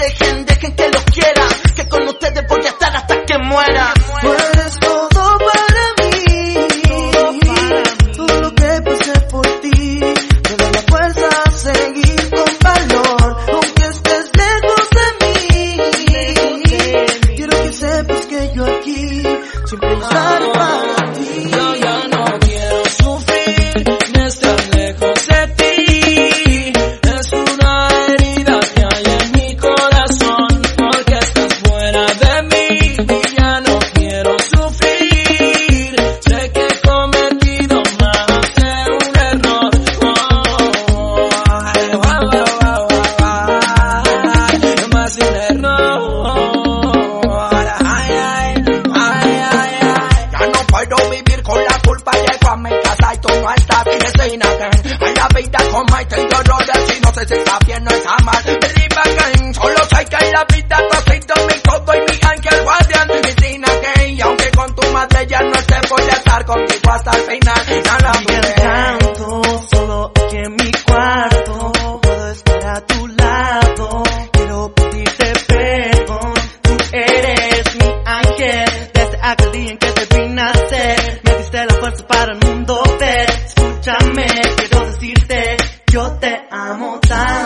alejen, dejen que los quiera, que con ustedes voy a estar hasta que muera. Tú eres todo para mí, todo lo que pasé por ti, me da la fuerza a seguir con valor, aunque estés lejos de mí. Quiero que sepas que yo aquí siempre estaré para ti. Yo ya no quiero sufrir ni estar lejos de ti. Es una herida que hay en mi corazón, porque estás fuera de mí. Y ya no quiero sufrir. Sé que he cometido más de un error. Más de un error. Ya no puedo vivir con la culpa, llego a mi casa y tú no estás y decir again. Hay la vida como hay dolores y no sé si está bien o está mal. Believe again, solo sé que en la vida tú has sido mi todo y mi ángel guardián. Mi sin again, y aunque con tu madre ya no esté, voy a estar contigo hasta el final. Nada Mientras tanto, solo aquí en mi cuarto, puedo estar a tu lado. Quiero pedirte perdón, tú eres mi ángel. Desde aquel día en que te vi nacer, me diste la fuerza para el mundo ver. Escúchame, quiero decirte, yo te amo tanto.